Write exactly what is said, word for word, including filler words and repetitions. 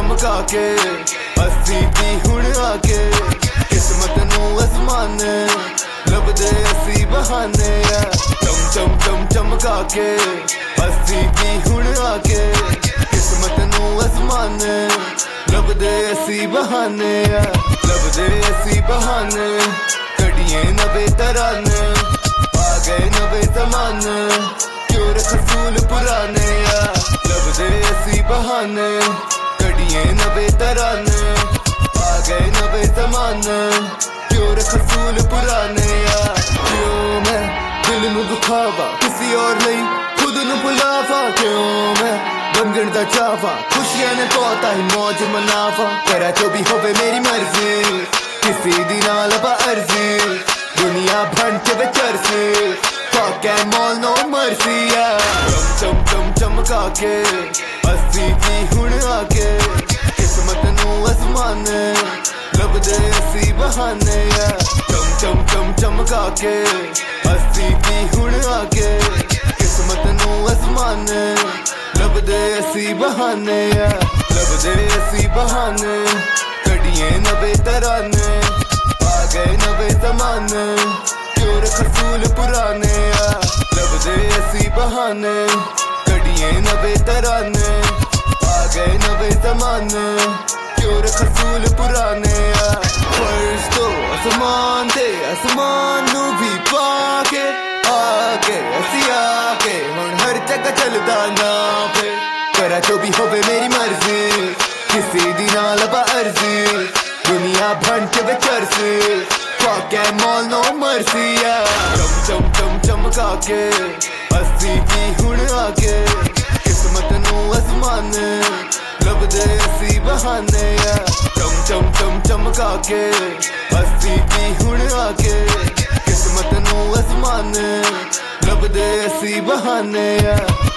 चमका के अस्सी की हुण आके किस्मत नू आसमाने लभदे असी बहाने आ चम चम चम चमका के अस्सी की हुण आके किस्मत नू आसमाने लभदे असी बहाने आ लभदे असी बहाने कड़िए नवे तराने आ गए नवे ज़माने क्यों रख फूल पुराने आ लभदे असी बहाने कड़िए नवे तराने आ गए नवे ज़माने क्यों रख फूल पुराने आ क्यों मैं दिल नू दुखावा किसी और नहीं खुद नू बुलावा क्यों मैं बनगण दा चावा खुशियां ने तोता ही मौज मनावा करा जो भी होवे मेरी मर्जी किसी दी नाल बा अर्जी दुनिया भंट विच अरसी fuck and all no mercy चम चम चम चमका के अस्सी की हुण आके किस्मत नू आसमाने लभदे असी बहाने चम चम चम चमका के अस्सी की हुण आके किस्मत नू आसमाने लभदे असी बहाने लभदे असी बहाने कड़िए नवे तराने आ गए नवे ज़माने क्यों रख फूल पुराने आ लभदे असी बहाने कड़िए नवे तराने आ गए नवे ज़माने क्यों रख फूल पुराने आ फर्श तो आसमान ते आसमान नू भी पाके आके असी आके हुण हर जगह चलदा ना पे करा जो भी होवे मेरी मर्जी किसी दी नाल बा अर्जी दुनिया भंट विच अरसी fuck and all no mercy चम चम चम चमका के अस्सी की हुण आके किस्मत नू आसमाने लभदे असी बहाने चम चम चम चमका के अस्सी की हुण आके किस्मत नू आसमाने लभदे असी बहाने